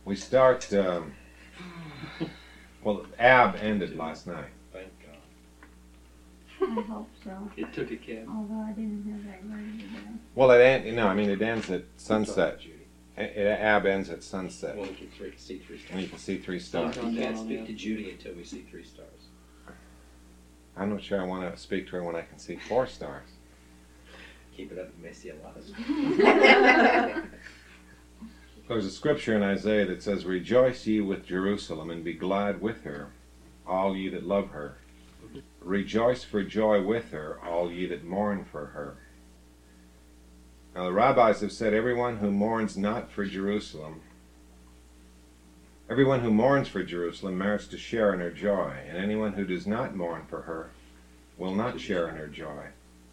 We start, well, Ab ended last night. Thank God. I hope so. It took a cab. Although I didn't have that ready today. Well, it ends at sunset. Judy. Ab ends at sunset. Well, we can see three And you stars. can see 3 stars. We can't speak to Judy until we see 3 stars. I'm not sure I want to speak to her when I can see 4 stars. Keep it up, messy a lot. There's a scripture in Isaiah that says, "Rejoice ye with Jerusalem, and be glad with her, all ye that love her. Rejoice for joy with her, all ye that mourn for her." Now the rabbis have said everyone who mourns not for Jerusalem, everyone who mourns for Jerusalem merits to share in her joy, and anyone who does not mourn for her will not share in her joy.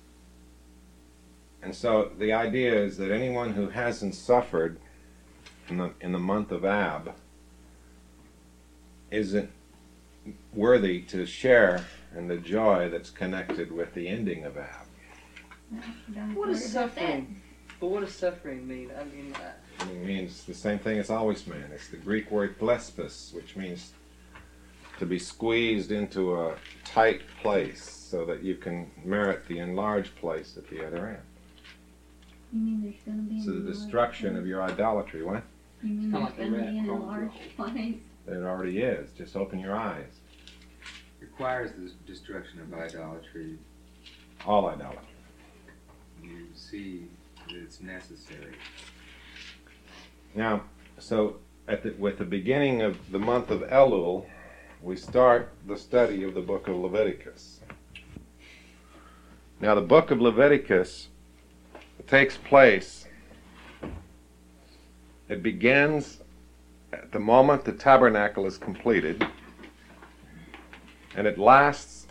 And so the idea is that anyone who hasn't suffered in the month of Ab isn't worthy to share in the joy that's connected with the ending of Ab. What does suffering? But what does suffering mean? I mean, It means the same thing it's always meant. It's the Greek word plespis, which means to be squeezed into a tight place so that you can merit the enlarged place at the other end. You mean there's going to be So an the destruction of your idolatry, what? You mean Kinda there's like a going to be rat an crawling through a enlarged place? It already is. Just open your eyes. Requires the destruction of idolatry. All idolatry. You see that it's necessary. Now, so with the beginning of the month of Elul, we start the study of the book of Leviticus. Now, the book of Leviticus takes place, it begins at the moment the tabernacle is completed, and it lasts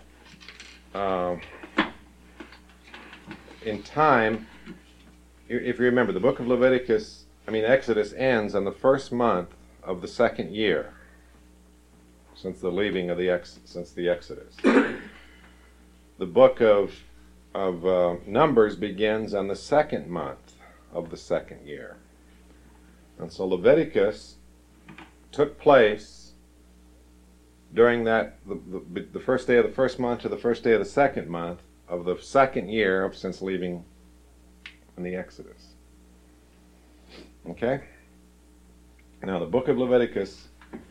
in time. If you remember, the book of Leviticus, Exodus ends on the first month of the second year since the leaving of the Exodus. The book of Numbers begins on the second month of the second year. And so Leviticus took place during the first day of the first month to the first day of the second month of the second year since leaving in the Exodus. Okay? Now the book of Leviticus,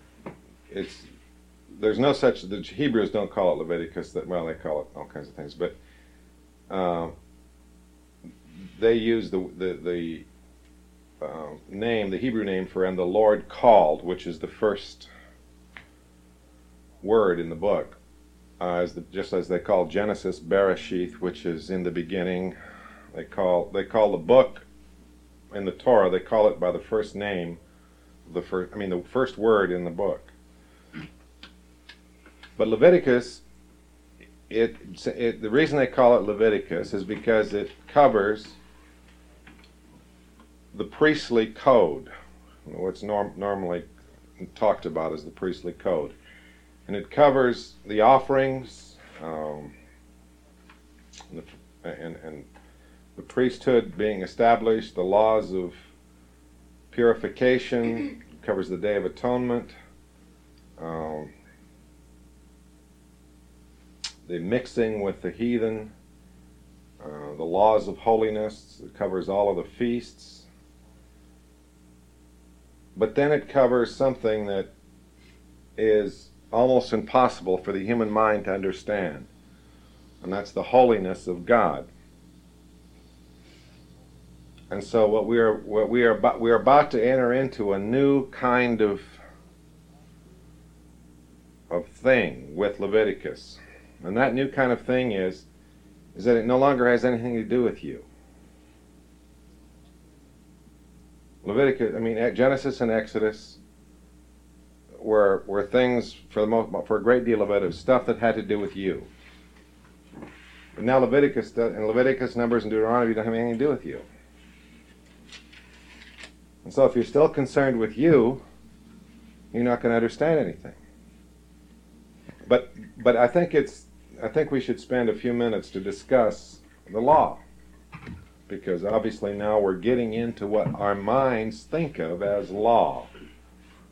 there's no such, the Hebrews don't call it Leviticus, they call it all kinds of things, but they use the name, the Hebrew name for "and the Lord called," which is the first word in the book, just as they call Genesis Bereshith, which is in the beginning. They call the book in the Torah, they call it by the first name, the first word in the book. But Leviticus, the reason they call it Leviticus is because it covers the priestly code. What's normally talked about as the priestly code. And it covers the offerings, and the priesthood being established, the laws of purification, covers the Day of Atonement, the mixing with the heathen, the laws of holiness. It covers all of the feasts. But then it covers something that is almost impossible for the human mind to understand, and that's the holiness of God. And so we are about to enter into a new kind of thing with Leviticus. And that new kind of thing is that it no longer has anything to do with you. Leviticus, Genesis and Exodus were things for a great deal of it, of stuff that had to do with you. But now Leviticus, Numbers, and Deuteronomy don't have anything to do with you. And so if you're still concerned with you, you're not going to understand anything. But I think we should spend a few minutes to discuss the law, because obviously now we're getting into what our minds think of as law.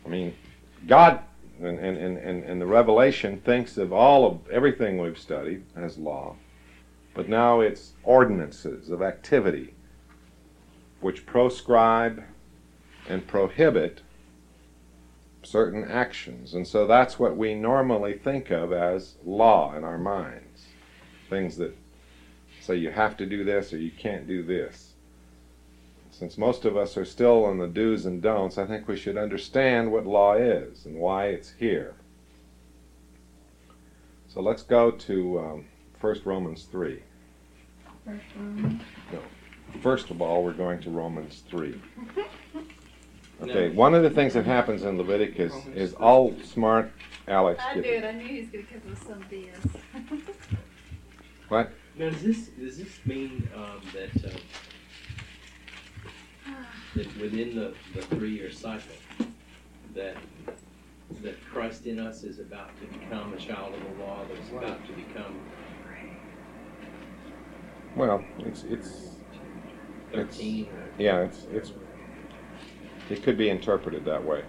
I mean, God and the Revelation thinks of everything we've studied as law, but now it's ordinances of activity which proscribe and prohibit certain actions. And so that's what we normally think of as law in our minds. Things that say you have to do this or you can't do this. Since most of us are still on the do's and don'ts, I think we should understand what law is and why it's here. So let's go to 1 Romans 3. First one. First of all, we're going to Romans 3. Okay, one of the things that happens in Leviticus is all smart Alex I knew get it. I knew he was going to come with some BS. What? Now, does this mean that within the 3-year cycle, that Christ in us is about to become a child of the law, that's about to become Well, it's 13? yeah, it could be interpreted that way.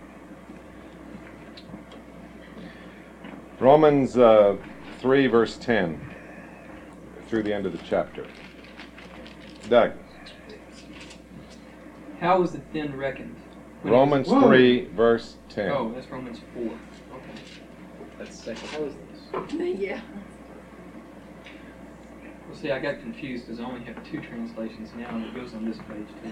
Romans 3 verse 10 through the end of the chapter. Doug. How was it then reckoned? When Romans it was, 3 verse 10. Oh, that's Romans 4. Okay. That's second. How is this? Yeah. Well, see, I got confused because I only have 2 translations now, and it goes on this page too.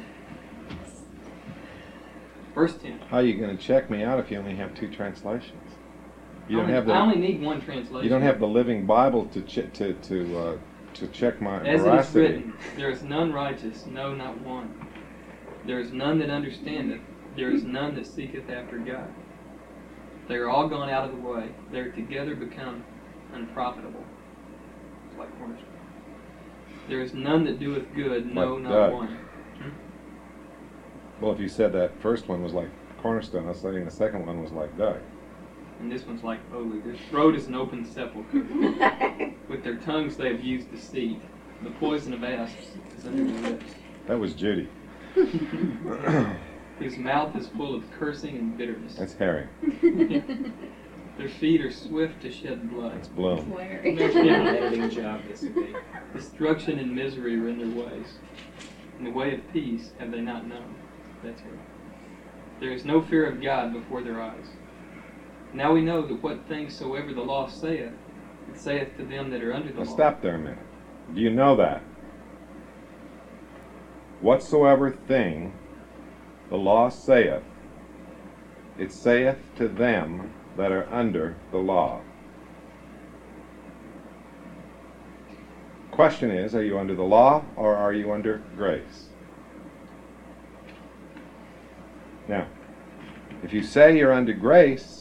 Verse 10. How are you going to check me out if you only have 2 translations? You don't have I only the need 1 translation. you don't have the Living Bible to check my As it is veracity. written, there is none righteous, no, not one. There is none that understandeth, there is none that seeketh after God. They are all gone out of the way, they are together become unprofitable. It's like cornerstone. There is none that doeth good, no, Like not Doug. one. Well, if you said that first one was like Cornerstone, I was saying the second one was like Doug. And this one's like holy. Their throat is an open sepulchre. With their tongues they have used deceit. The poison of asps is under their lips. That was Judy. His mouth is full of cursing and bitterness. That's Harry. Their feet are swift to shed blood. That's Bloom. Swearing. Editing job this week. Destruction and misery are in their ways. In the way of peace have they not known. That's right. There is no fear of God before their eyes. Now we know that what things soever the law saith, it saith to them that are under the Now law. stop there a minute. Do you know that? Whatsoever thing the law saith, it saith to them that are under the law. Question is, are you under the law or are you under grace? Now, if you say you're under grace,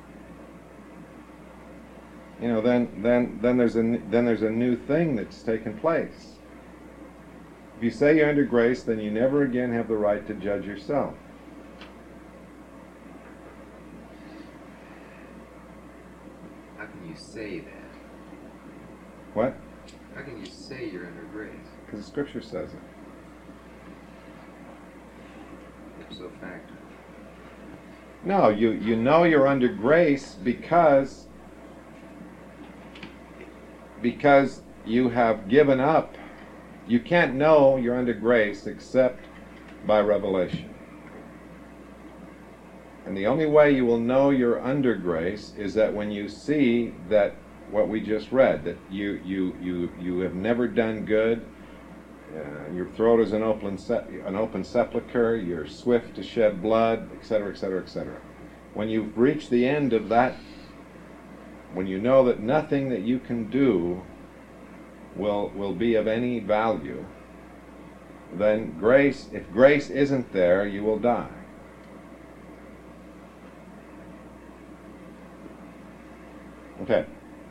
you know, then there's a new thing that's taken place. If you say you're under grace, then you never again have the right to judge yourself. How can you say that? What? How can you say you're under grace? Because the Scripture says it. Ipso facto. No, you know you're under grace because you have given up. You can't know you're under grace except by revelation. And the only way you will know you're under grace is that when you see that what we just read, that you have never done good, your throat is an open sepulcher, you're swift to shed blood, etc., etc., etc. When you've reached the end of that, when you know that nothing that you can do will be of any value, then grace, if grace isn't there, you will die. Okay.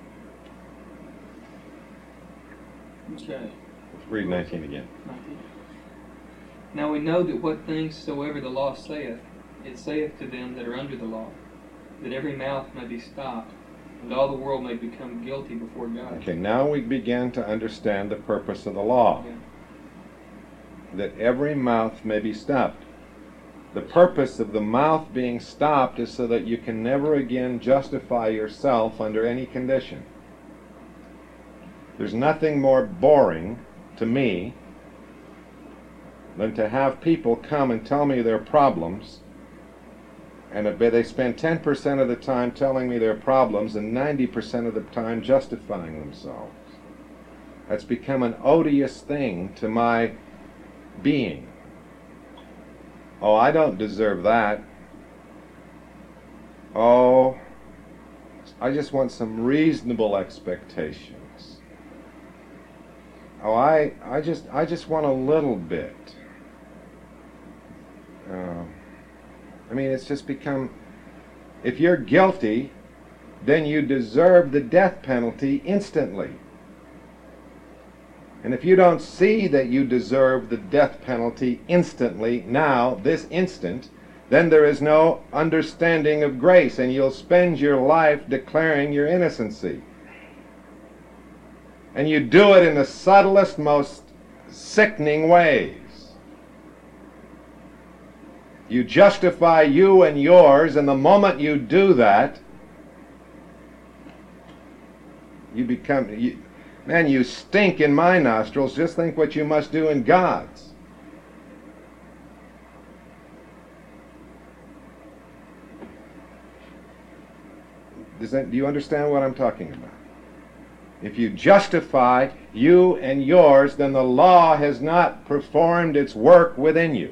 Okay. Let's read 19 again. Now we know that what things soever the law saith, it saith to them that are under the law, that every mouth may be stopped, and all the world may become guilty before God. Okay, now we begin to understand the purpose of the law. Yeah. That every mouth may be stopped. The purpose of the mouth being stopped is so that you can never again justify yourself under any condition. There's nothing more boring to me than to have people come and tell me their problems, and they spend 10% of the time telling me their problems and 90% of the time justifying themselves. That's become an odious thing to my being. Oh, I don't deserve that. Oh, I just want some reasonable expectations. Oh, I just want a little bit. I mean, it's just become, if you're guilty, then you deserve the death penalty instantly. And if you don't see that you deserve the death penalty instantly, now, this instant, then there is no understanding of grace, and you'll spend your life declaring your innocency. And you do it in the subtlest, most sickening ways. You justify you and yours, and the moment you do that, you become... Man, you stink in my nostrils. Just think what you must do in God's. Do you understand what I'm talking about? If you justify you and yours, then the law has not performed its work within you.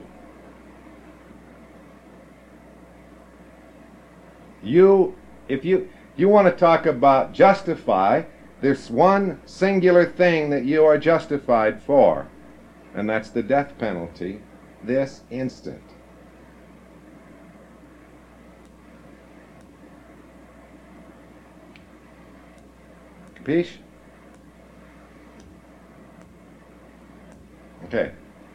If you want to talk about justify, there's one singular thing that you are justified for, and that's the death penalty this instant. Capiche? Okay.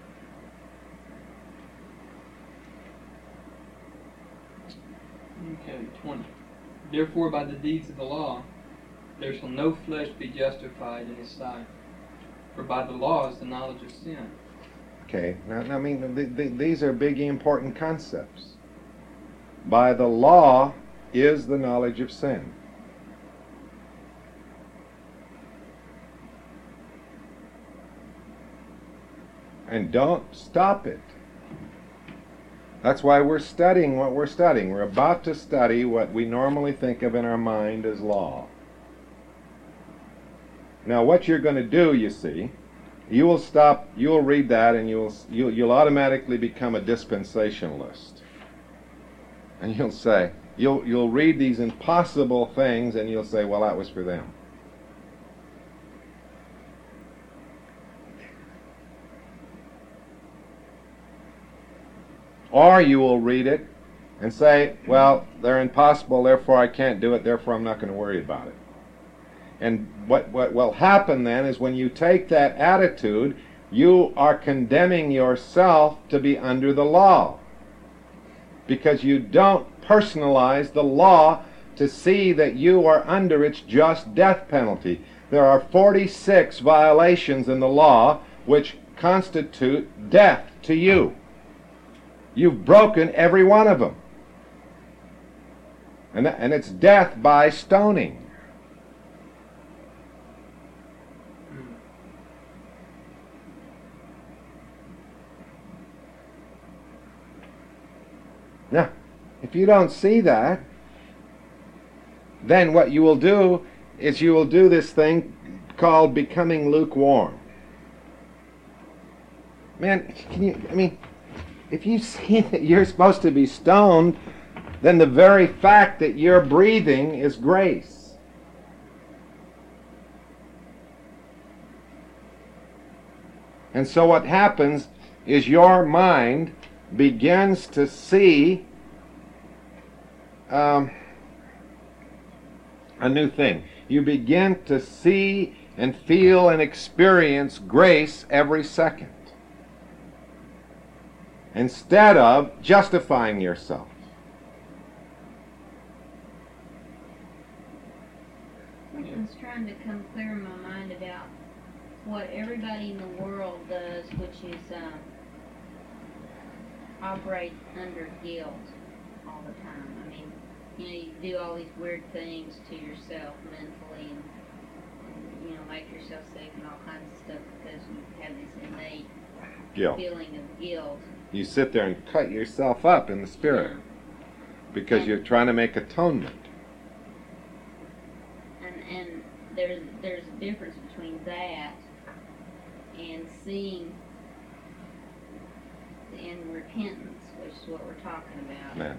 Okay, 20. Therefore, by the deeds of the law, there shall no flesh be justified in his sight. For by the law is the knowledge of sin. Okay, now I mean, these are big, important concepts. By the law is the knowledge of sin. And don't stop it. That's why we're studying what we're studying. We're about to study what we normally think of in our mind as law. Now, what you're going to do, you see, you will stop, you'll read that, and you'll automatically become a dispensationalist. And you'll say, you'll read these impossible things, and you'll say, well, that was for them. Or you will read it and say, well, they're impossible, therefore I can't do it, therefore I'm not going to worry about it. And what will happen then is when you take that attitude, you are condemning yourself to be under the law. Because you don't personalize the law to see that you are under its just death penalty. There are 46 violations in the law which constitute death to you. You've broken every one of them. And it's death by stoning. Now, if you don't see that, then what you will do is you will do this thing called becoming lukewarm. Man, if you see that you're supposed to be stoned, then the very fact that you're breathing is grace. And so what happens is your mind begins to see a new thing. You begin to see and feel and experience grace every second, instead of justifying yourself. Something's trying to come clear in my mind about what everybody in the world does, which is operate under guilt all the time. I mean, you do all these weird things to yourself mentally and make yourself sick and all kinds of stuff because you have this innate Guilt. feeling of guilt. You sit there and cut yourself up in the spirit because you're trying to make atonement. And there's a difference between that and seeing in repentance, which is what we're talking about. Man.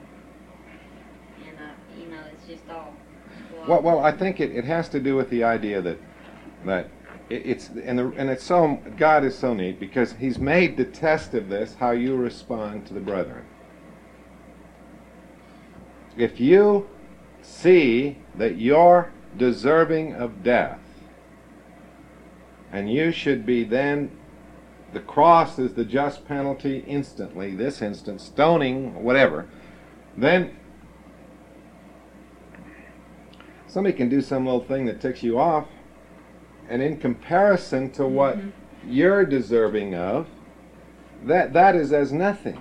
And it's just all. Well, I think it has to do with the idea that it's so, God is so neat because He's made the test of this how you respond to the brethren. If you see that you're deserving of death, and you should be then, the cross is the just penalty instantly, this instant, stoning, whatever, then somebody can do some little thing that ticks you off, and in comparison to what you're deserving of, that is as nothing.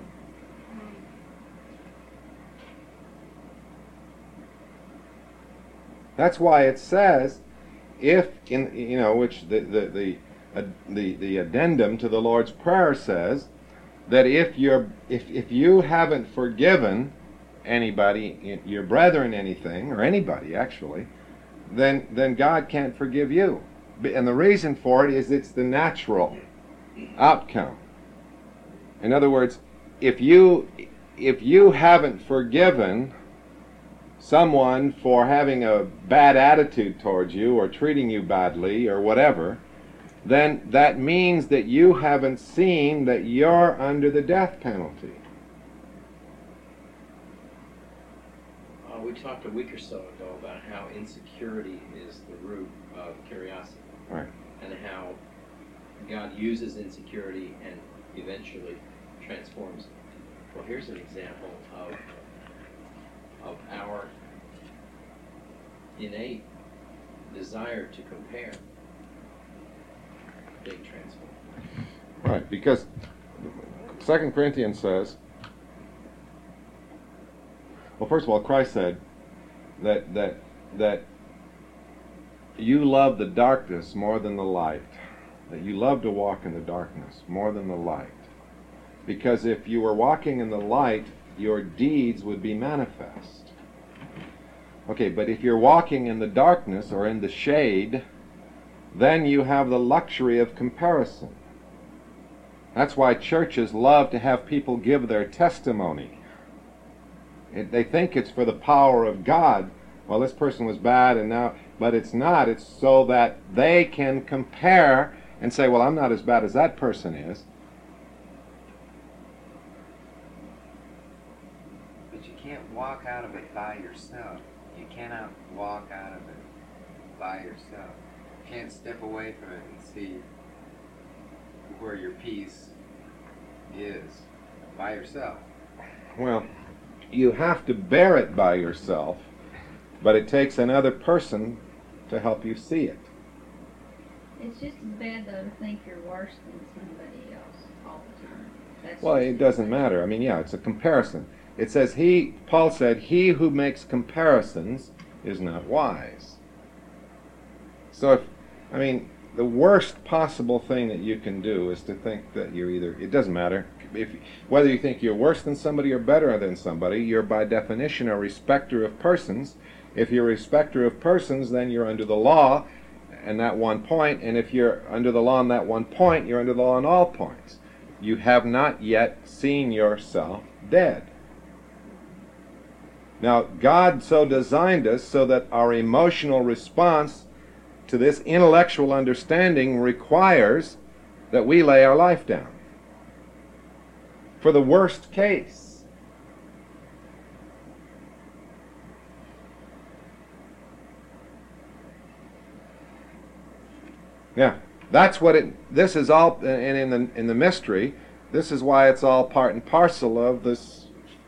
That's why it says, if which the addendum to the Lord's Prayer says that if you haven't forgiven anybody, your brethren, anything, or anybody actually, then God can't forgive you. And the reason for it is it's the natural outcome. In other words, if you haven't forgiven someone for having a bad attitude towards you or treating you badly or whatever, then that means that you haven't seen that you're under the death penalty. We talked a week or so ago about how insecurity is the root of curiosity. Right. And how God uses insecurity and eventually transforms it. Well, here's an example of our innate desire to compare being transformed. Right, because 2 Corinthians says, well, first of all, Christ said that you love the darkness more than the light, that you love to walk in the darkness more than the light. Because if you were walking in the light, your deeds would be manifest. Okay, but if you're walking in the darkness or in the shade, then you have the luxury of comparison. That's why churches love to have people give their testimony. They think it's for the power of God. Well, this person was bad and now, but it's not. It's so that they can compare and say, well, I'm not as bad as that person is. But you can't walk out of it by yourself. You cannot walk out of it by yourself. You can't step away from it and see where your peace is by yourself. Well, you have to bear it by yourself, but it takes another person to help you see it. It's just as bad though to think you're worse than somebody else all the time. Well, it doesn't matter. I mean, yeah, it's a comparison. It says Paul said, he who makes comparisons is not wise. So the worst possible thing that you can do is to think that you're either, it doesn't matter, whether you think you're worse than somebody or better than somebody, you're by definition a respecter of persons. If you're a respecter of persons, then you're under the law in that one point, and if you're under the law on that one point, you're under the law on all points. You have not yet seen yourself dead. Now, God so designed us so that our emotional response to this intellectual understanding requires that we lay our life down. For the worst case. Yeah, that's what this is all, and in the mystery, this is why it's all part and parcel of this,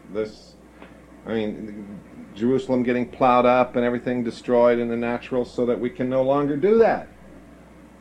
Jerusalem getting plowed up and everything destroyed in the natural so that we can no longer do that.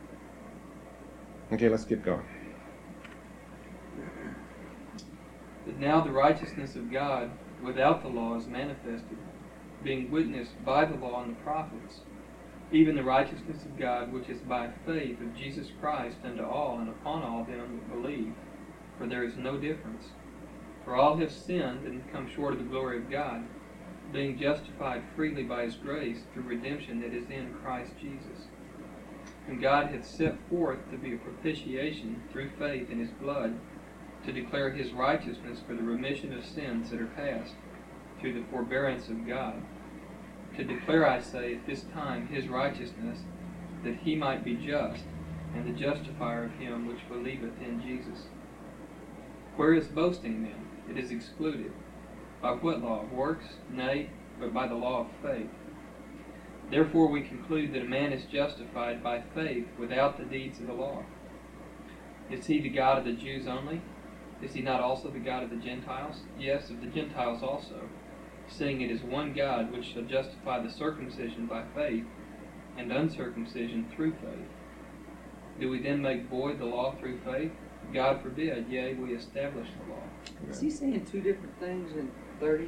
Okay, let's keep going. But now the righteousness of God without the law is manifested, being witnessed by the law and the prophets, even the righteousness of God which is by faith of Jesus Christ unto all and upon all them that believe. For there is no difference. For all have sinned and come short of the glory of God, being justified freely by his grace through redemption that is in Christ Jesus, whom God hath set forth to be a propitiation through faith in his blood, to declare his righteousness for the remission of sins that are past, through the forbearance of God. To declare, I say, at this time his righteousness, that he might be just, and the justifier of him which believeth in Jesus. Where is boasting then? It is excluded. By what law? Of works? Nay, but by the law of faith. Therefore we conclude that a man is justified by faith without the deeds of the law. Is he the God of the Jews only? Is he not also the God of the Gentiles? Yes, of the Gentiles also, seeing it is one God which shall justify the circumcision by faith, and uncircumcision through faith. Do we then make void the law through faith? God forbid, yea, we establish the law. Is he saying two different things in 30?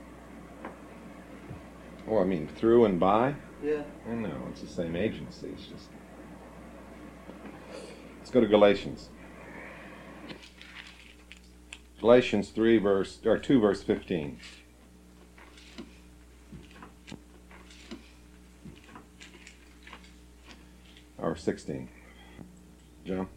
Well, I mean, through and by? Yeah. Oh, no, it's the same agency. It's just. Let's go to Galatians. Galatians 2 verse 15. Or 16. John?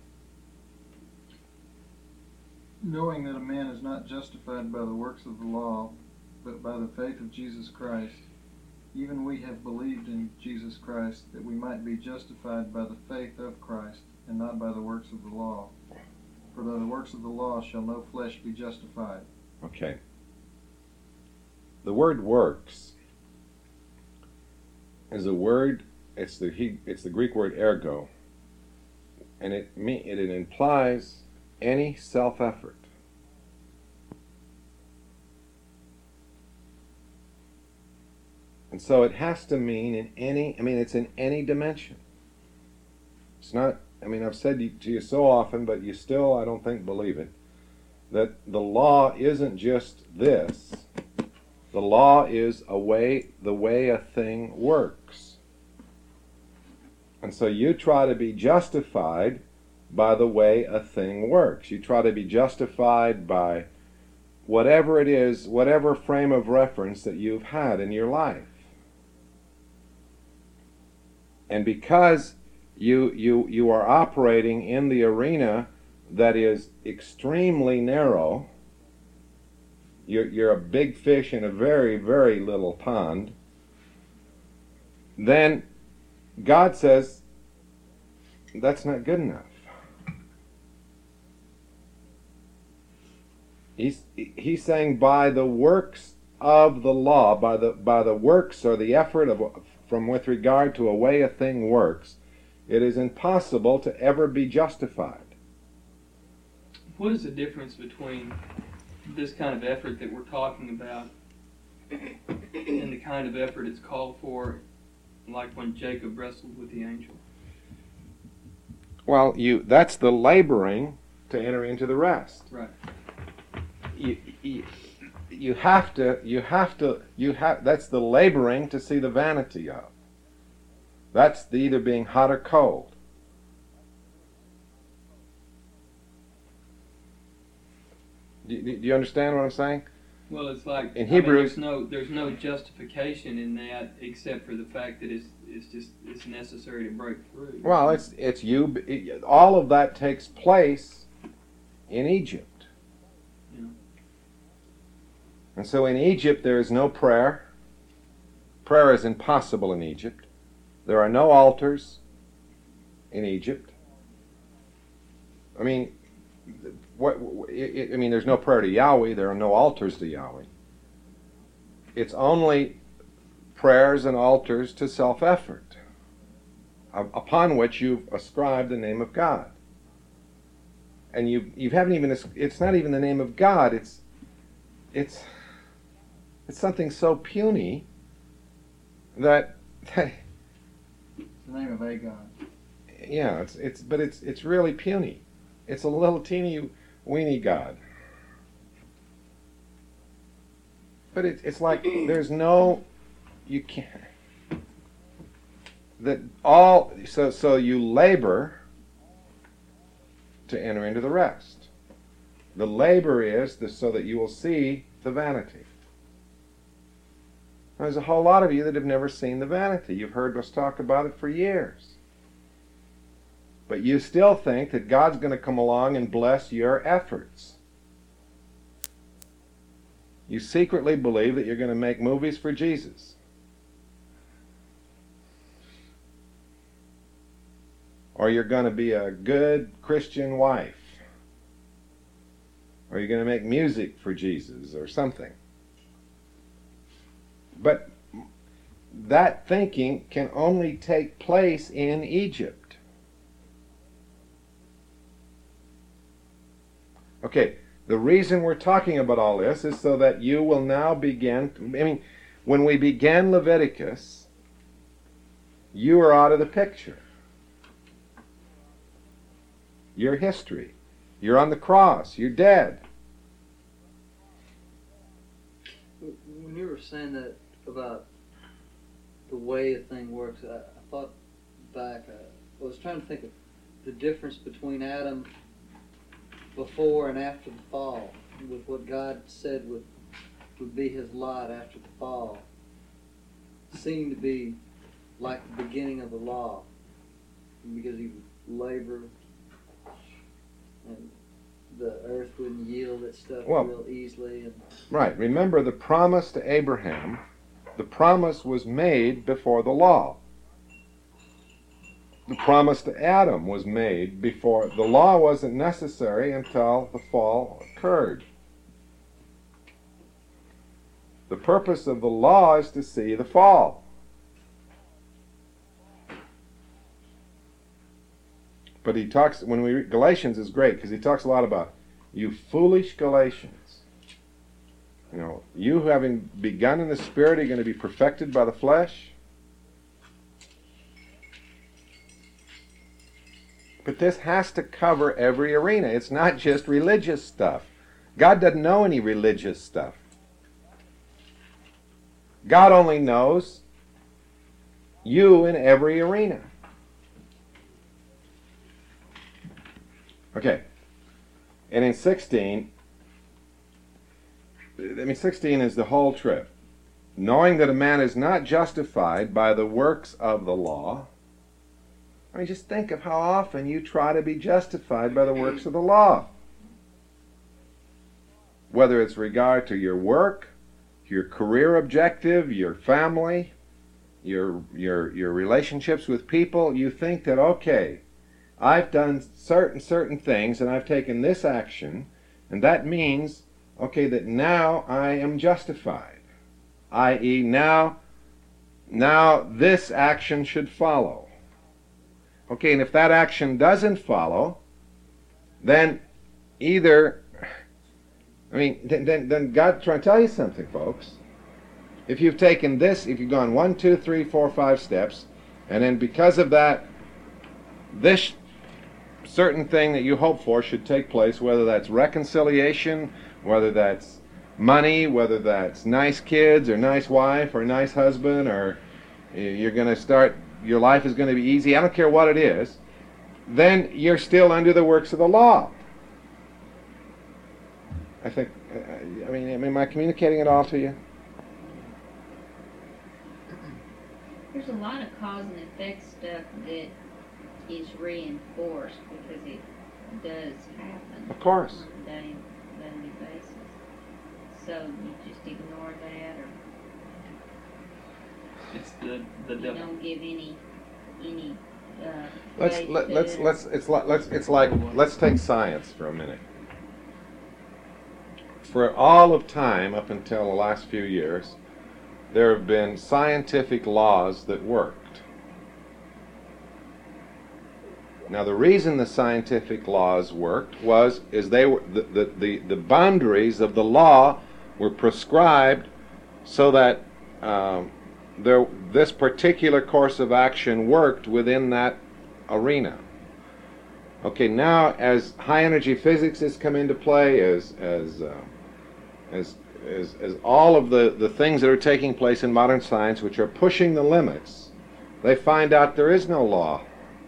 Knowing that a man is not justified by the works of the law, but by the faith of Jesus Christ, even we have believed in Jesus Christ, that we might be justified by the faith of Christ, and not by the works of the law. For by the works of the law shall no flesh be justified. Okay. The word works is a word, it's the Greek word ergo, and it implies any self-effort. And so it has to mean it's in any dimension. It's not, I've said to you so often, but you still, I don't think, believe it, that the law isn't just this. The law is the way a thing works. And so you try to be justified by the way a thing works. You try to be justified by whatever it is, whatever frame of reference that you've had in your life. And because you are operating in the arena that is extremely narrow, you're a big fish in a very, very little pond, then God says, that's not good enough. He's saying by the works of the law, by the works or the effort from with regard to a way a thing works, it is impossible to ever be justified. What is the difference between this kind of effort that we're talking about and the kind of effort it's called for, like when Jacob wrestled with the angel? Well, that's the laboring to enter into the rest. Right. You have that's the laboring to see the vanity of. That's the either being hot or cold. Do you understand what I'm saying? Well, it's like in Hebrews, there's no justification in that except for the fact that it's necessary to break through. Well, all of that takes place in Egypt. Yeah. And so in Egypt there is no prayer. Prayer is impossible in Egypt. There are no altars in Egypt. There's no prayer to Yahweh. There are no altars to Yahweh. It's only prayers and altars to self-effort, upon which you've ascribed the name of God. And you haven't even. It's not even the name of God. It's something so puny that. The name of a God. Yeah, it's really puny. It's a little teeny weeny God. But it's like there's no, you can't. So you labor to enter into the rest. The labor is so that you will see the vanity. Now, there's a whole lot of you that have never seen the vanity. You've heard us talk about it for years. But you still think that God's going to come along and bless your efforts. You secretly believe that you're going to make movies for Jesus. Or you're going to be a good Christian wife. Or you're going to make music for Jesus or something. But that thinking can only take place in Egypt. Okay, the reason we're talking about all this is so that you will now begin, when we began Leviticus, you were out of the picture. You're history. You're on the cross. You're dead. When you were saying that about the way a thing works, I thought back, I was trying to think of the difference between Adam before and after the fall, with what God said would be his lot after the fall, seemed to be like the beginning of the law, because he would labor and the earth wouldn't yield its stuff real easily. Right. Remember the promise to Abraham. The promise was made before the law. The promise to Adam was made before. The law wasn't necessary until the fall occurred. The purpose of the law is to see the fall. But he talks, when we read Galatians is great because he talks a lot about you foolish Galatians. You know, you having begun in the Spirit are going to be perfected by the flesh. But this has to cover every arena. It's not just religious stuff. God doesn't know any religious stuff. God only knows you in every arena. Okay. And in 16, 16 is the whole trip. Knowing that a man is not justified by the works of the law. I mean, just think of how often you try to be justified by the works of the law. Whether it's regard to your work, your career objective, your family, your relationships with people, you think that, okay, I've done certain things and I've taken this action, and that means, okay, that now I am justified. I.e., now this action should follow. Okay, and if that action doesn't follow, then either, then God's trying to tell you something, folks. If you've taken this, if you've gone 1, 2, 3, 4, 5 steps, and then because of that, this certain thing that you hope for should take place, whether that's reconciliation, whether that's money, whether that's nice kids, or nice wife, or nice husband, or you're going to start, your life is going to be easy, I don't care what it is, then you're still under the works of the law. I think, am I communicating it all to you? There's a lot of cause and effect stuff that is reinforced because it does happen. Of course. On a daily basis. So you just ignore that, or It's the you devil. don't give any Let's take science for a minute. For all of time up until the last few years, there have been scientific laws that worked. Now the reason the scientific laws worked is they were the boundaries of the law were prescribed so that this particular course of action worked within that arena. Okay, now as high energy physics has come into play, as as all of the things that are taking place in modern science, which are pushing the limits, they find out there is no law.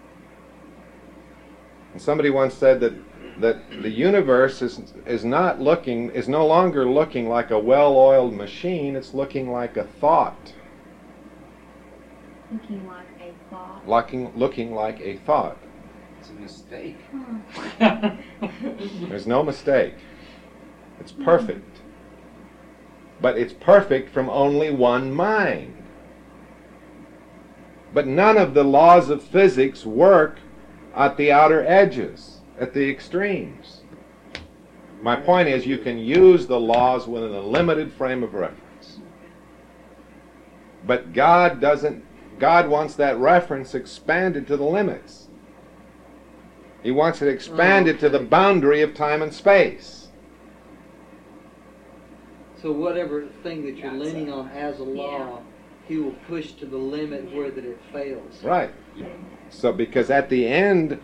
And somebody once said that the universe is no longer looking like a well-oiled machine. It's looking like a thought. Looking like a thought. Looking like a thought. It's a mistake. There's no mistake. It's perfect. But it's perfect from only one mind. But none of the laws of physics work at the outer edges, at the extremes. My point is, you can use the laws within a limited frame of reference. But God wants that reference expanded to the limits. He wants it expanded to the boundary of time and space. So whatever thing that you're leaning on as a law, he will push to the limit where that it fails. Right. So because at the end,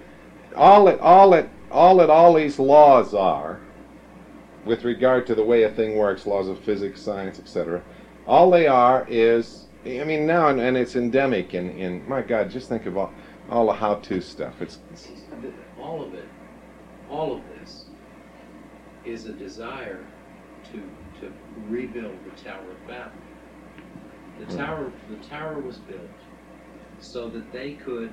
all these laws are, with regard to the way a thing works, laws of physics, science, etc., all they are is, I mean, now and it's endemic in my God, just think of all the how-to stuff. It's all of it, all of this is a desire to rebuild the Tower of Babel. The tower was built so that they could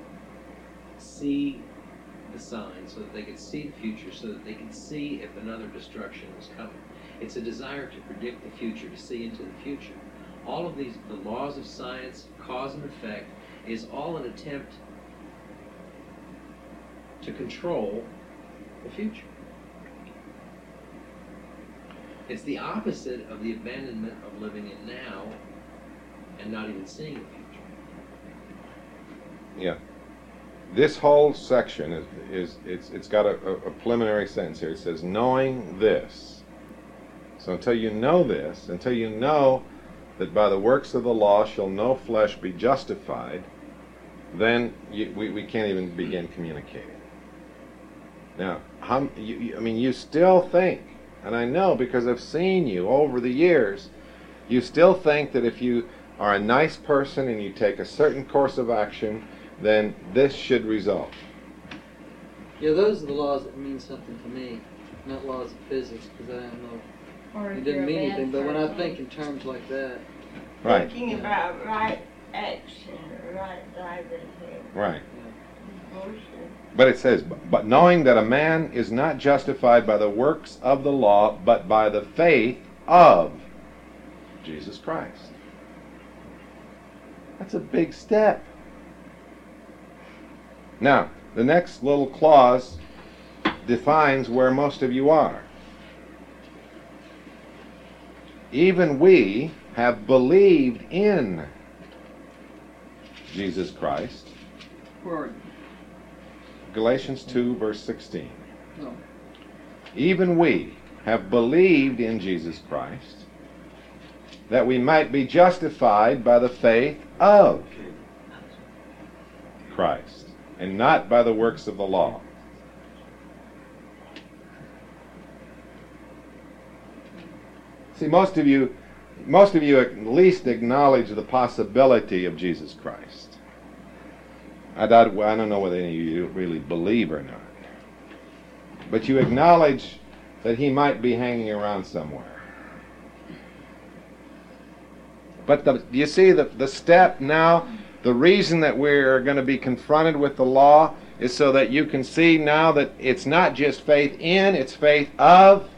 see the signs, so that they could see the future, so that they could see if another destruction was coming. It's a desire to predict the future, to see into the future. All of these, the laws of science, cause and effect, is all an attempt to control the future. It's the opposite of the abandonment of living in now and not even seeing the future. Yeah. This whole section it's got a preliminary sentence here. It says, knowing this. So until you know this, until you know that by the works of the law shall no flesh be justified, then we can't even begin communicating. Now, you still think, and I know because I've seen you over the years, you still think that if you are a nice person and you take a certain course of action, then this should result. Yeah, those are the laws that mean something to me, not laws of physics, because I don't know. Or It if didn't you're a mean bad anything, but when I person. think in terms like that, Right. Thinking about right action, right livelihood, Right. devotion. But it says, but knowing that a man is not justified by the works of the law, but by the faith of Jesus Christ. That's a big step. Now, the next little clause defines where most of you are. Even we have believed in Jesus Christ. where are you? Galatians 2, verse 16. No. Even we have believed in Jesus Christ, that we might be justified by the faith of Christ, and not by the works of the law. See, most of you at least acknowledge the possibility of Jesus Christ. I don't know whether any of you really believe or not. But you acknowledge that he might be hanging around somewhere. But you see the step now, the reason that we're going to be confronted with the law is so that you can see now that it's not just faith in, it's faith of.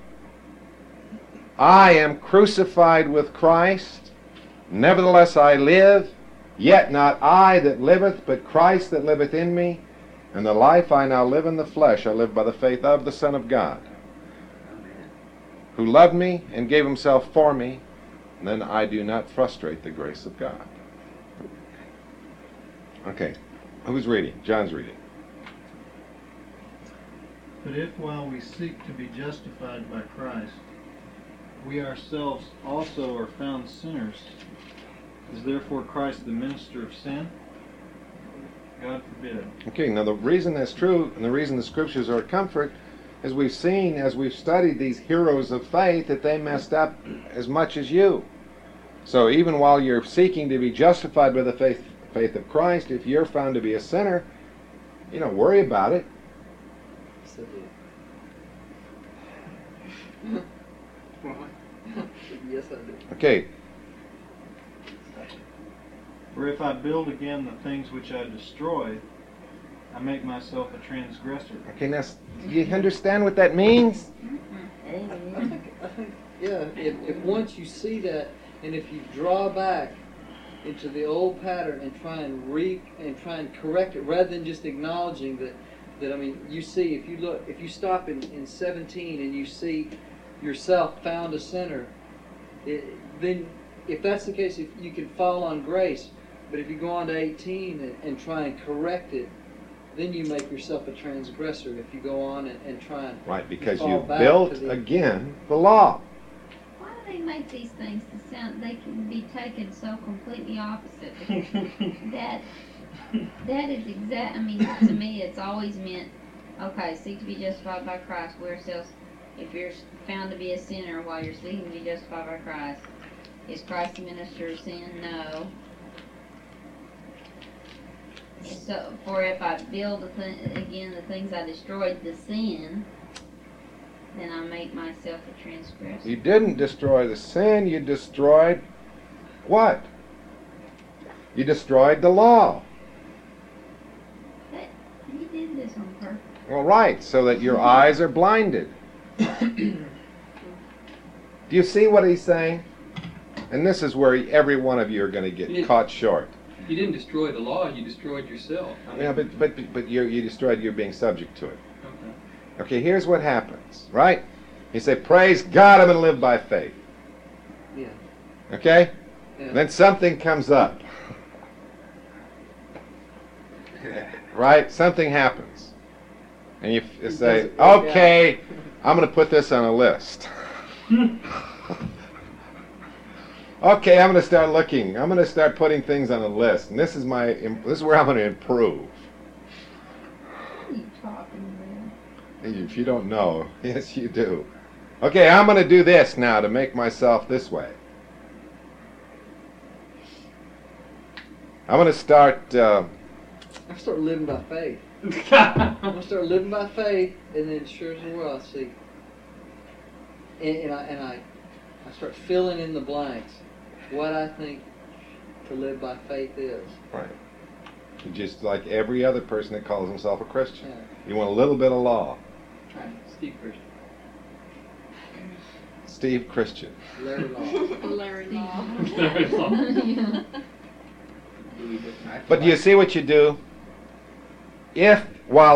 I am crucified with Christ, nevertheless I live, yet not I that liveth, but Christ that liveth in me. And the life I now live in the flesh, I live by the faith of the Son of God, who loved me and gave himself for me, and then I do not frustrate the grace of God. Okay, who's reading? John's reading. But if while we seek to be justified by Christ, we ourselves also are found sinners, is therefore Christ the minister of sin? God forbid. Okay, now the reason that's true, and the reason the scriptures are a comfort, as we've seen, as we've studied these heroes of faith, that they messed up as much as you. So even while you're seeking to be justified by the faith of Christ, if you're found to be a sinner, worry about it. So, yes, I do. Okay, For if I build again the things which I destroyed, I make myself a transgressor. okay, now, do you understand what that means? Amen. I think, yeah, if once you see that, and if you draw back into the old pattern and try and correct it, rather than just acknowledging that I mean, you see, if you stop in 17 and you see yourself found a sinner, then if that's the case, if you can fall on grace. But if you go on to 18 and try and correct it, then you make yourself a transgressor. If you go on and try and Right, because fall you back built to the- again the law. Why do they make these things to sound? They can be taken so completely opposite. Because that is exact. I mean, to me, it's always meant. Okay, seek to be justified by Christ. Where else? If you're found to be a sinner while you're seeking to be justified by Christ, is Christ the minister of sin? No. So, for if I build again the things I destroyed, the sin, then I make myself a transgressor. You didn't destroy the sin, you destroyed what? You destroyed the law. He did this on purpose. Well, right, so that your eyes are blinded. Do you see what he's saying? And this is where every one of you are going to get caught short. You didn't destroy the law, you destroyed yourself. I mean, Yeah, but you destroyed your being subject to it. okay. Okay, here's what happens, right? You say, praise God, I'm going to live by faith. Yeah. Okay? Yeah. Then something comes up. Right? Something happens. And you It say, doesn't work okay, I'm going to put this on a list. Okay, I'm going to start looking. I'm going to start putting things on a list. And this is where I'm going to improve. What are you talking about? If you don't know, yes, you do. Okay, I'm going to do this now to make myself this way. I'm going to start. I start living by faith. I'm gonna start living by faith, and then sure as well I see, and I start filling in the blanks what I think to live by faith is. Right. Just like every other person that calls himself a Christian. Yeah. You want a little bit of law. Steve Christian. Steve Christian. Larry Law. Larry Law. Larry Law. Yeah. But do you see what you do? If, while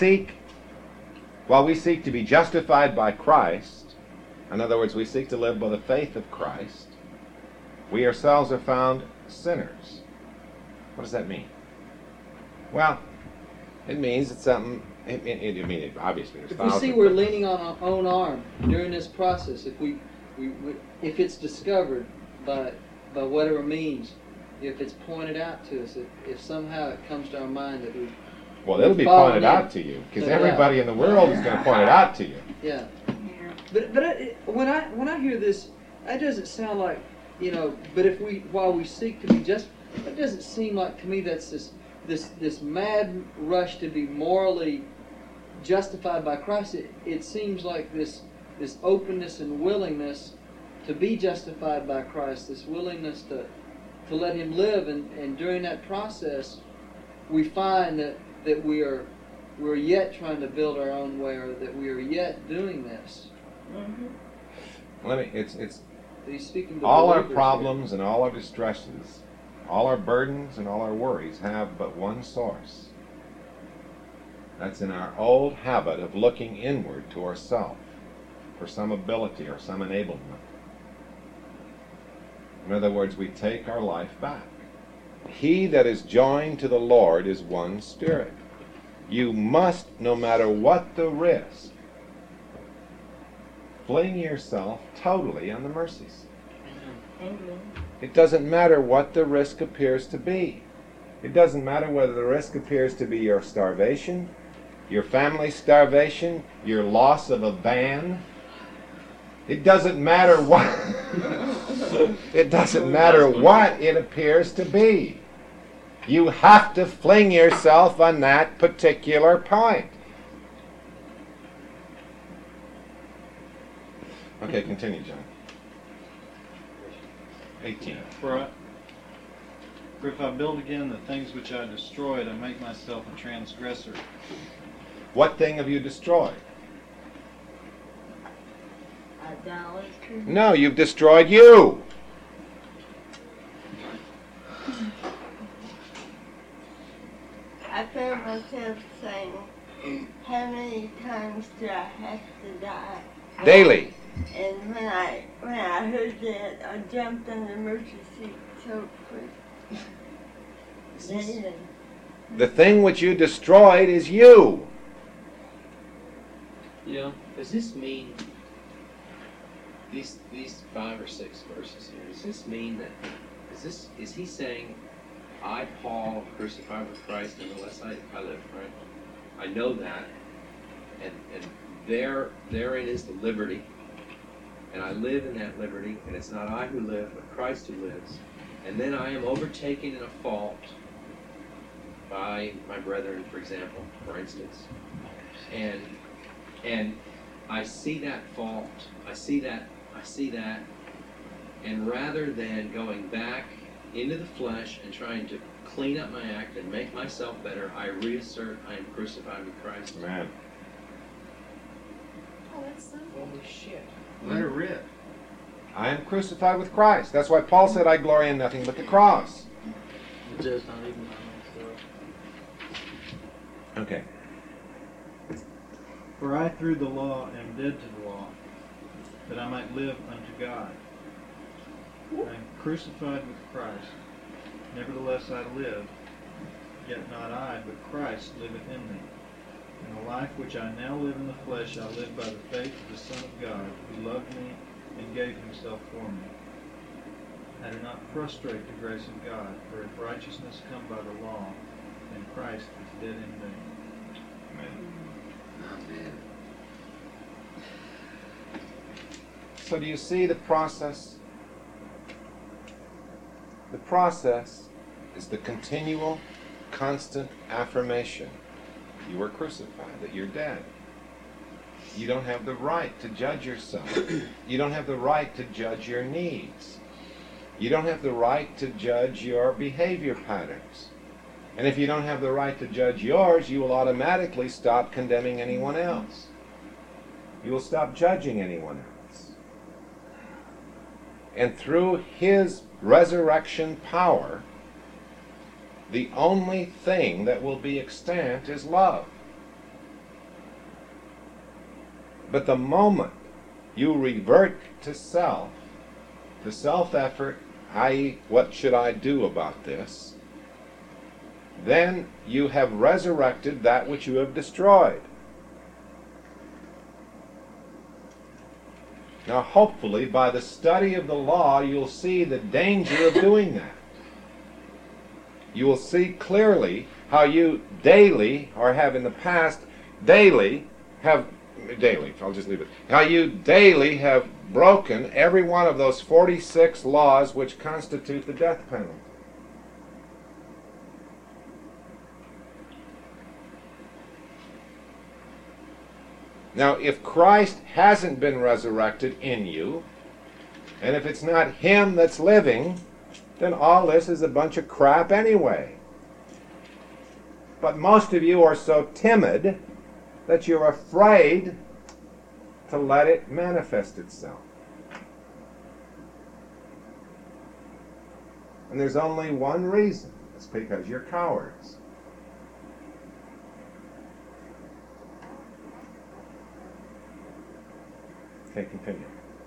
we seek to be justified by Christ, in other words, we seek to live by the faith of Christ, we ourselves are found sinners. What does that mean? Well, it means it's something. Obviously, there's If we see thousands, we're but- leaning on our own arm during this process, if it's discovered by whatever means, if it's pointed out to us, if somehow it comes to our mind that we Well, it'll be Follow pointed him. out to you because Yeah. everybody in the world is going to point it out to you. yeah. But when I hear this, that doesn't sound like, But while we seek to be just, that doesn't seem like to me that's this mad rush to be morally justified by Christ. It seems like this openness and willingness to be justified by Christ. This willingness to let Him live, and during that process, we find that we're yet trying to build our own way, or that we are yet doing this. It's He's speaking to all our believers here. problems and all our distresses, all our burdens and all our worries have but one source. That's in our old habit of looking inward to ourselves for some ability or some enablement. In other words, we take our life back. He that is joined to the Lord is one spirit. You must, no matter what the risk, fling yourself totally on the mercy seat. Amen. It doesn't matter what the risk appears to be. It doesn't matter whether the risk appears to be your starvation, your family starvation, your loss of a van. It doesn't matter what it doesn't matter what it appears to be. You have to fling yourself on that particular point. Okay, continue, John. 18. For if I build again the things which I destroyed, I make myself a transgressor. What thing have you destroyed? Idolatry. No, you've destroyed you. I found myself saying, how many times do I have to die? Daily. And when I heard that, I jumped in the emergency so quick. Daily. The thing which you destroyed is you. Yeah. Does this mean these 5 or 6 verses here? Does this mean that is he saying, I, Paul, crucified with Christ, and the less I live, right? I know that, and therein is the liberty, and I live in that liberty, and it's not I who live, but Christ who lives. And then I am overtaken in a fault by my brethren, for example, for instance, and I see that fault, I see that, and rather than going back into the flesh and trying to clean up my act and make myself better, I reassert I am crucified with Christ. Man. Oh, that's simple. Holy shit. Let her rip. I am crucified with Christ. That's why Paul said, I glory in nothing but the cross. It just not even my own stuff. Okay. For I through the law am dead to the law, that I might live unto God. I am crucified with Christ. Nevertheless I live, yet not I, but Christ liveth in me. And the life which I now live in the flesh I live by the faith of the Son of God, who loved me and gave himself for me. I do not frustrate the grace of God, for if righteousness come by the law, then Christ is dead in me. Amen. So do you see the process? The process is the continual, constant affirmation. You were crucified, that you're dead. You don't have the right to judge yourself. You don't have the right to judge your needs. You don't have the right to judge your behavior patterns. And if you don't have the right to judge yours, you will automatically stop condemning anyone else. You will stop judging anyone else. And through his resurrection power, the only thing that will be extant is love. But the moment you revert to self-effort, i.e., what should I do about this, then you have resurrected that which you have destroyed. Now, hopefully, by the study of the law, you'll see the danger of doing that. You will see clearly how you daily, or have in the past, I'll just leave it, how you daily have broken every one of those 46 laws which constitute the death penalty. Now, if Christ hasn't been resurrected in you, and if it's not him that's living, then all this is a bunch of crap anyway. But most of you are so timid that you're afraid to let it manifest itself. And there's only one reason. It's because you're cowards. Okay, continue.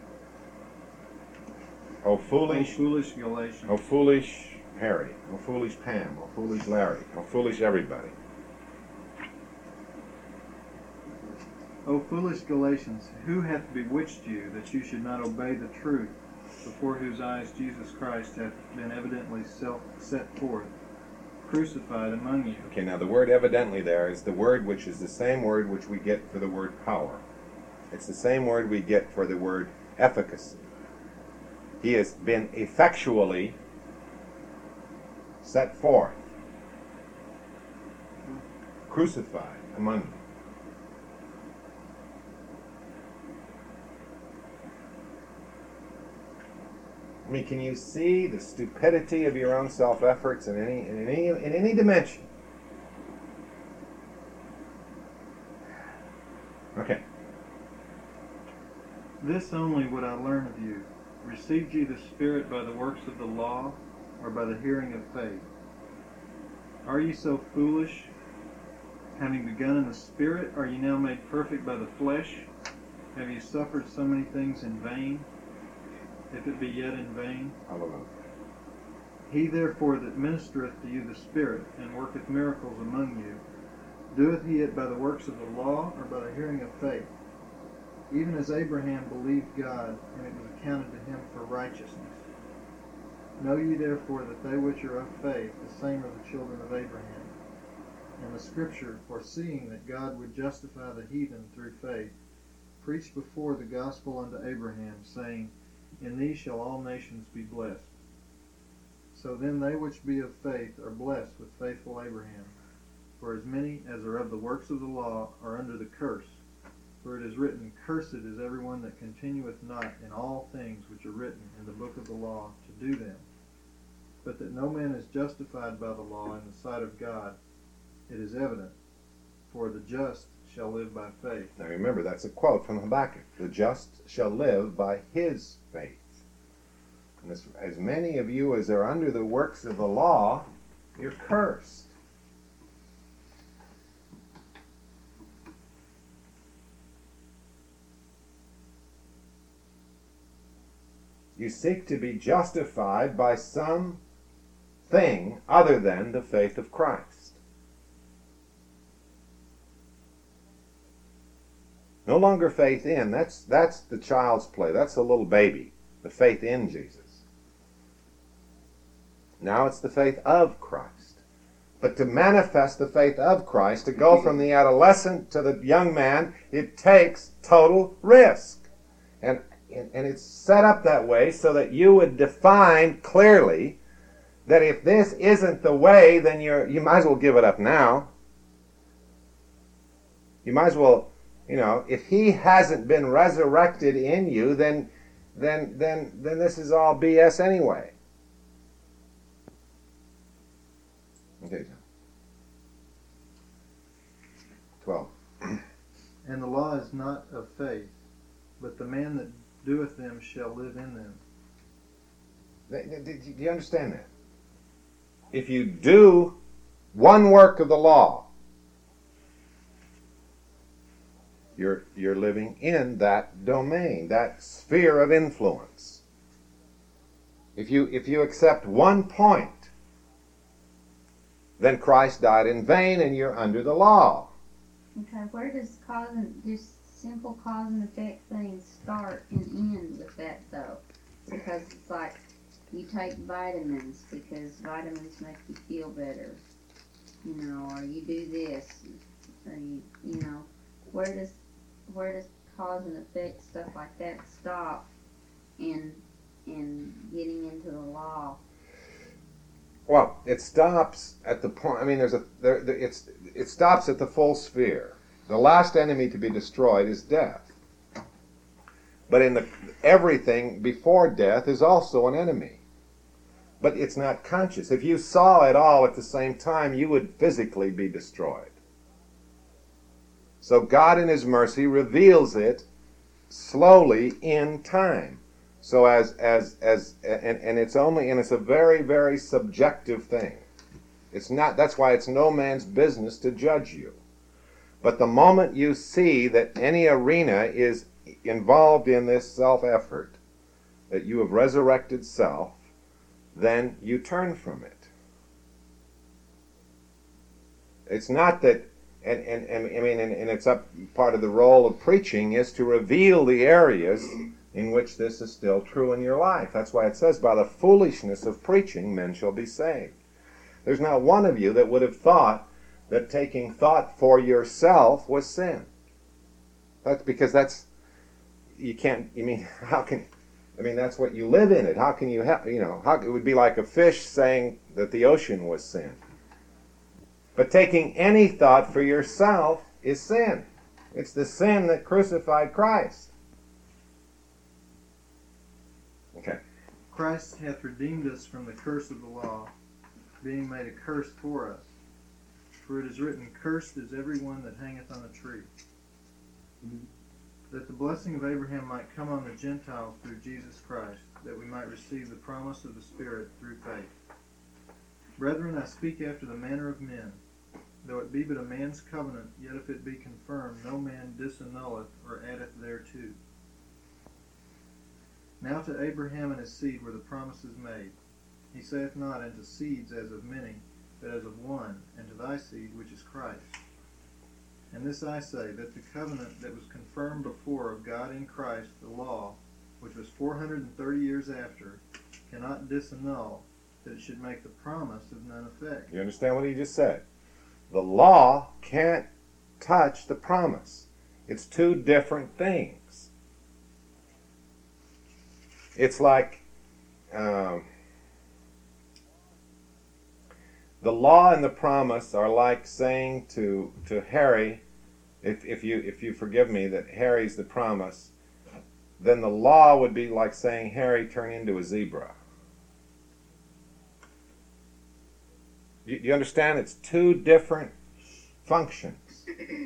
Oh, foolish Galatians. Oh, foolish Harry. Oh, foolish Pam. Oh, foolish Larry. Oh, foolish everybody. O foolish Galatians, who hath bewitched you that you should not obey the truth, before whose eyes Jesus Christ hath been evidently set forth, crucified among you. Okay, now the word evidently there is the word which is the same word which we get for the word power. It's the same word we get for the word efficacy. He has been effectually set forth, crucified among you. I mean, can you see the stupidity of your own self-efforts in any dimension? Okay. This only would I learn of you. Received ye the Spirit by the works of the law, or by the hearing of faith? Are ye so foolish? Having begun in the Spirit, are ye now made perfect by the flesh? Have ye suffered so many things in vain? If it be yet in vain? Hallelujah. He therefore that ministereth to you the Spirit, and worketh miracles among you, doeth he it by the works of the law, or by the hearing of faith? Even as Abraham believed God, and it was accounted to him for righteousness. Know ye therefore that they which are of faith, the same are the children of Abraham. And the Scripture, foreseeing that God would justify the heathen through faith, preached before the gospel unto Abraham, saying, In thee shall all nations be blessed. So then they which be of faith are blessed with faithful Abraham. For as many as are of the works of the law are under the curse. For it is written, Cursed is everyone that continueth not in all things which are written in the book of the law to do them. But that no man is justified by the law in the sight of God, it is evident. For the just shall live by faith. Now remember, that's a quote from Habakkuk. The just shall live by his faith. And as many of you as are under the works of the law, you're cursed. You seek to be justified by some thing other than the faith of Christ. No longer faith in. That's the child's play. That's the little baby. The faith in Jesus. Now it's the faith of Christ. But to manifest the faith of Christ, to go from the adolescent to the young man, it takes total risk. And it's set up that way so that you would define clearly that if this isn't the way, then you might as well give it up now. You might as well, if he hasn't been resurrected in you, then this is all BS anyway. Okay, John. 12. And the law is not of faith, but the man that doeth them shall live in them. Do you understand that? If you do one work of the law, you're living in that domain, that sphere of influence. If you accept one point, then Christ died in vain and you're under the law. Okay, where does just simple cause and effect things start and end with that though? Because it's like you take vitamins because vitamins make you feel better, or you do this, or where does cause and effect stuff like that stop in getting into the law? Well, it stops at the point. I mean, it stops at the full sphere. The last enemy to be destroyed is death. But everything before death is also an enemy. But it's not conscious. If you saw it all at the same time, you would physically be destroyed. So God in His mercy reveals it slowly in time. So and it's a very, very subjective thing. It's not. That's why it's no man's business to judge you. But the moment you see that any arena is involved in this self-effort, that you have resurrected self, then you turn from it. It's not that, and it's part of the role of preaching is to reveal the areas in which this is still true in your life. That's why it says, by the foolishness of preaching, men shall be saved. There's not one of you that would have thought that taking thought for yourself was sin. That's because you can't, how can, that's what you live in it. How can you help, it would be like a fish saying that the ocean was sin. But taking any thought for yourself is sin. It's the sin that crucified Christ. Okay. Christ hath redeemed us from the curse of the law, being made a curse for us. For it is written, Cursed is every one that hangeth on a tree. That the blessing of Abraham might come on the Gentiles through Jesus Christ, that we might receive the promise of the Spirit through faith. Brethren, I speak after the manner of men. Though it be but a man's covenant, yet if it be confirmed, no man disannulleth or addeth thereto. Now to Abraham and his seed were the promises made. He saith not unto seeds as of many, but as of one, and to thy seed, which is Christ. And this I say, that the covenant that was confirmed before of God in Christ, the law, which was 430 years after, cannot disannul, that it should make the promise of none effect. You understand what he just said? The law can't touch the promise. It's two different things. It's like the law and the promise are like saying to Harry, if you forgive me that Harry's the promise, then the law would be like saying, Harry, turn into a zebra. You understand? It's two different functions.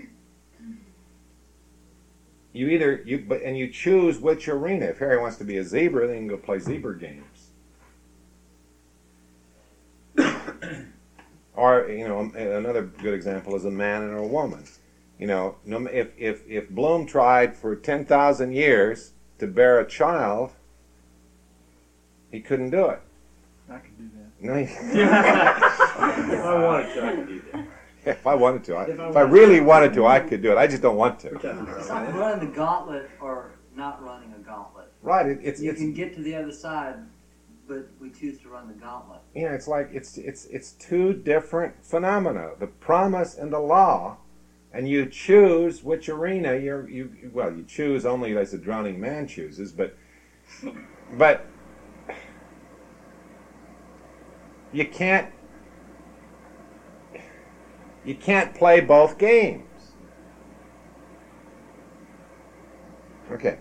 You choose which arena. If Harry wants to be a zebra, then you can go play zebra games. Or another good example is a man and a woman. If Bloom tried for 10,000 years to bear a child, he couldn't do it. I could do that. No, If I wanted to, I could do that. if I wanted to, if I really wanted to, I could do it. I just don't want to. It's like running the gauntlet or not running a gauntlet. Right? You can get to the other side, but we choose to run the gauntlet. It's like it's two different phenomena: the promise and the law, and you choose which arena you choose only as a drowning man chooses, but you can't play both games. Okay.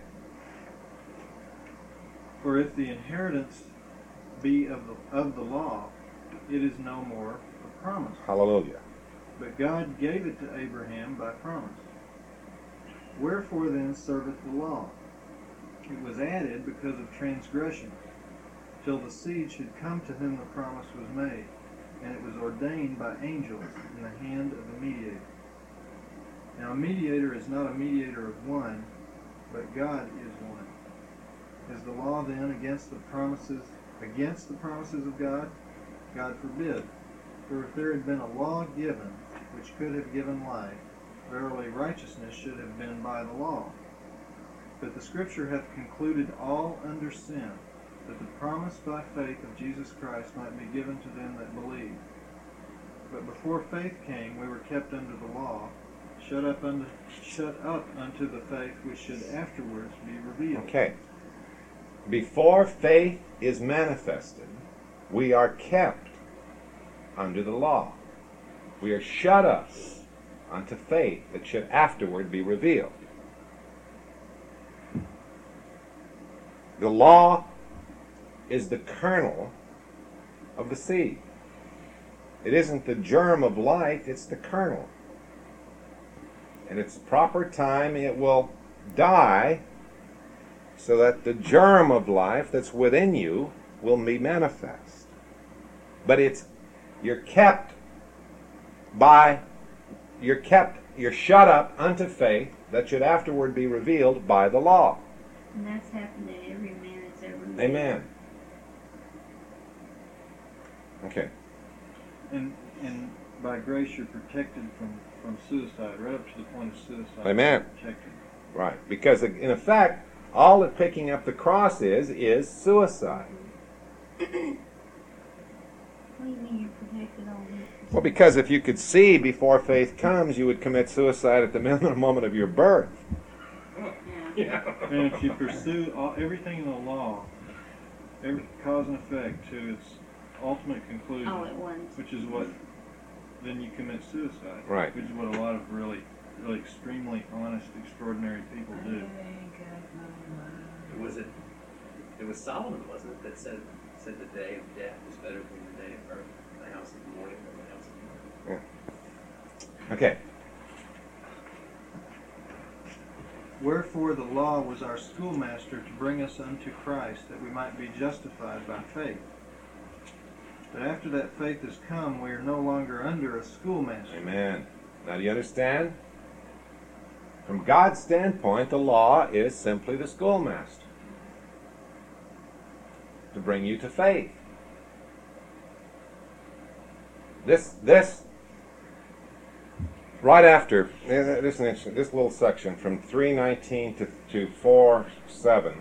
For if the inheritance be of the law, it is no more a promise. Hallelujah. But God gave it to Abraham by promise. Wherefore then serveth the law? It was added because of transgression, till the seed should come to whom the promise was made, and it was ordained by angels in the hand of a mediator. Now a mediator is not a mediator of one, but God is one. Is the law then against the promises of God? God forbid. For if there had been a law given which could have given life, verily righteousness should have been by the law. But the Scripture hath concluded all under sin, that the promise by faith of Jesus Christ might be given to them that believe. But before faith came, we were kept under the law, shut up unto the faith which should afterwards be revealed. Okay. Before faith is manifested, we are kept under the law. We are shut up unto faith that should afterward be revealed. The law is the kernel of the seed. It isn't the germ of life, it's the kernel. And at its proper time it will die so that the germ of life that's within you will be manifest. But you're shut up unto faith that should afterward be revealed by the law. And that's happened to every man that's ever lived. Amen. Okay. And by grace you're protected from suicide, right up to the point of suicide. Amen. You're protected. Right. Because in effect, all that picking up the cross is suicide. What do you mean you're protected all week? Well, because if you could see before faith comes, you would commit suicide at the moment of your birth. Yeah. And if you pursue everything in the law, every cause and effect to its ultimate conclusion, All at once. which is what, then you commit suicide. Right. Which is what a lot of really, really extremely honest, extraordinary people do. It was Solomon, wasn't it, that said the day of death is better than the day of birth, the house of the morning than the house of the morning. Okay. Wherefore the law was our schoolmaster to bring us unto Christ, that we might be justified by faith. But after that faith has come, we are no longer under a schoolmaster. Amen. Now, do you understand? From God's standpoint, the law is simply the schoolmaster to bring you to faith. This right after this little section from 3:19 to 4:7,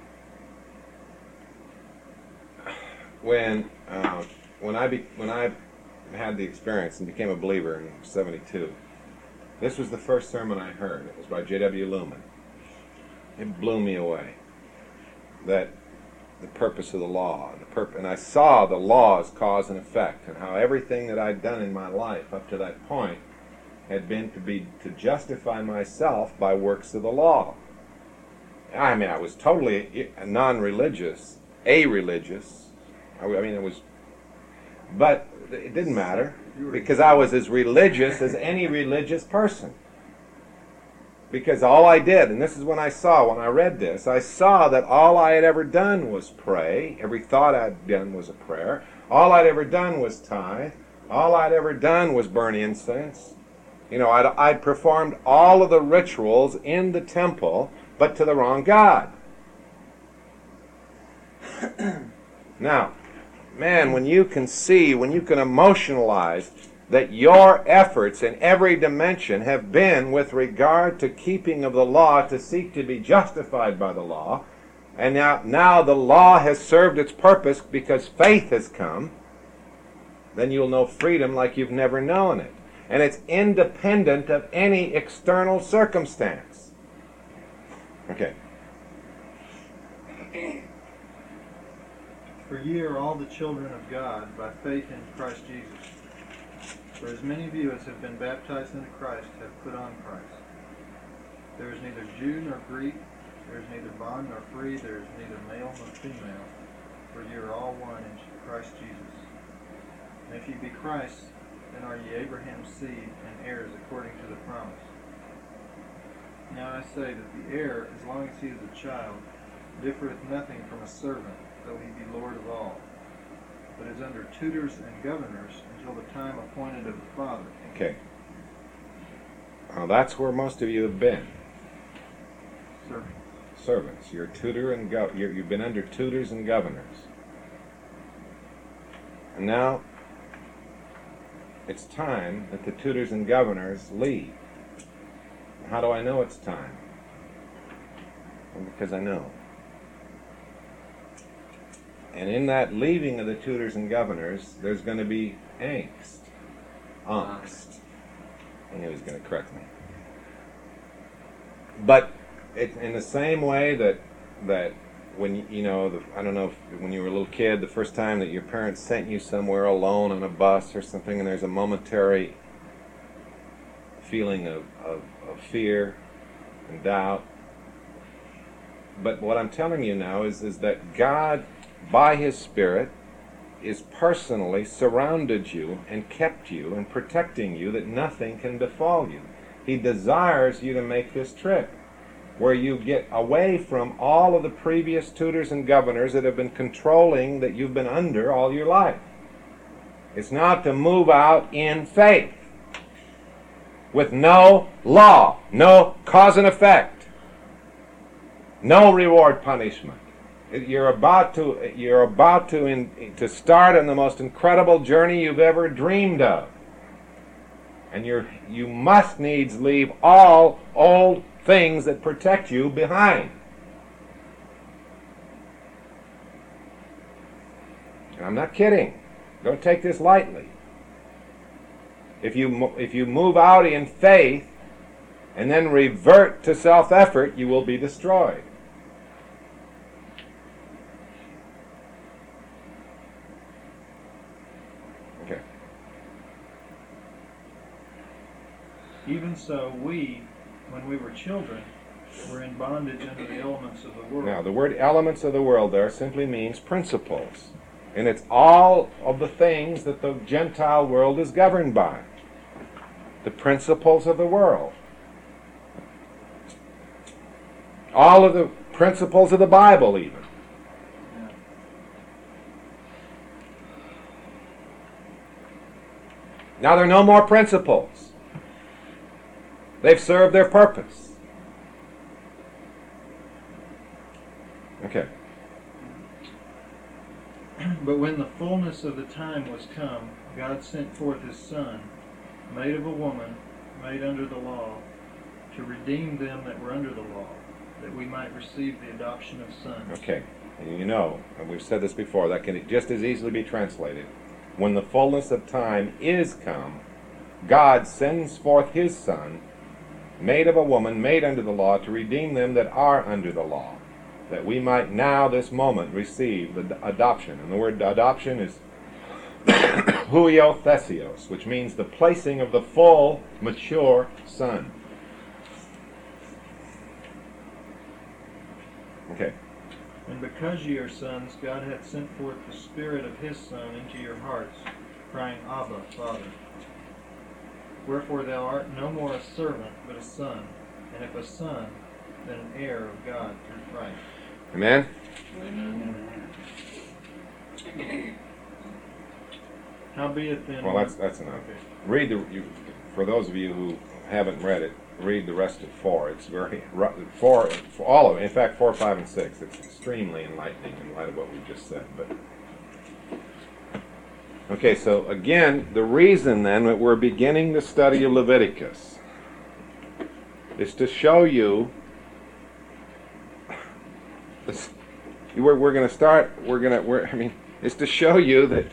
when I had the experience and became a believer in '72, this was the first sermon I heard. It was by J.W. Lumen. It blew me away. That the purpose of the law, and I saw the law as cause and effect, and how everything that I'd done in my life up to that point had been to justify myself by works of the law. I mean, I was totally non-religious, a-religious. I mean, it was, but it didn't matter, because I was as religious as any religious person. Because all I did, and this is when I read this, I saw that all I had ever done was pray. Every thought I'd done was a prayer. All I'd ever done was tithe. All I'd ever done was burn incense. You know, I'd performed all of the rituals in the temple, but to the wrong God. Now, man, when you can emotionalize that your efforts in every dimension have been with regard to keeping of the law, to seek to be justified by the law, and now the law has served its purpose because faith has come, then you'll know freedom like you've never known it. And it's independent of any external circumstance. Okay. For ye are all the children of God by faith in Christ Jesus. For as many of you as have been baptized into Christ have put on Christ. There is neither Jew nor Greek, there is neither bond nor free, there is neither male nor female, for ye are all one in Christ Jesus. And if ye be Christ, then are ye Abraham's seed and heirs according to the promise. Now I say that the heir, as long as he is a child, differeth nothing from a servant, though he be Lord of all, but is under tutors and governors until the time appointed of the Father. Okay. Now that's where most of you have been. Servants. You're tutor and you've been under tutors and governors. And now it's time that the tutors and governors leave. How do I know it's time? Well, because I know. And in that leaving of the tutors and governors, there's going to be angst. Angst. I knew he was going to correct me. But it's in the same way that when I don't know if when you were a little kid, the first time that your parents sent you somewhere alone on a bus or something, and there's a momentary feeling of fear and doubt. But what I'm telling you now is that God, by His Spirit, is personally surrounded you and kept you and protecting you, that nothing can befall you. He desires you to make this trip where you get away from all of the previous tutors and governors that have been controlling, that you've been under all your life. It's now to move out in faith with no law, no cause and effect, no reward you You're about to start on the most incredible journey you've ever dreamed of. And you must needs leave all old things that protect you behind. And I'm not kidding. Don't take this lightly. If you move out in faith and then revert to self-effort, you will be destroyed. Okay. Even so, we, when we were children, were in bondage under the elements of the world. Now, the word elements of the world there simply means principles. And it's all of the things that the Gentile world is governed by. The principles of the world. All of the principles of the Bible, even. Now there are no more principles. They've served their purpose. Okay. But when the fullness of the time was come, God sent forth His Son, made of a woman, made under the law, to redeem them that were under the law, that we might receive the adoption of sons. Okay. And you know, and we've said this before, that can just as easily be translated. When the fullness of time is come, God sends forth His Son, made of a woman, made under the law, to redeem them that are under the law, that we might now, this moment, receive the adoption. And the word adoption is huiothesios, which means the placing of the full, mature son. Okay. And because ye are sons, God hath sent forth the Spirit of His Son into your hearts, crying, Abba, Father. Wherefore thou art no more a servant, but a son, and if a son, then an heir of God through Christ. Amen? Howbeit then... Well, that's enough. Okay. Read for those of you who haven't read it, read the rest of 4. It's very, 4, all of it, in fact, 4, 5, and 6. It's extremely enlightening in light of what we just said. But okay, so again, the reason then that we're beginning the study of Leviticus is to show you this, we're going to start. It's to show you that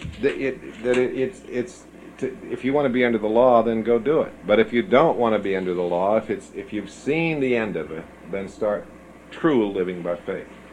if you want to be under the law, then go do it. But if you don't want to be under the law, if you've seen the end of it, then start true living by faith.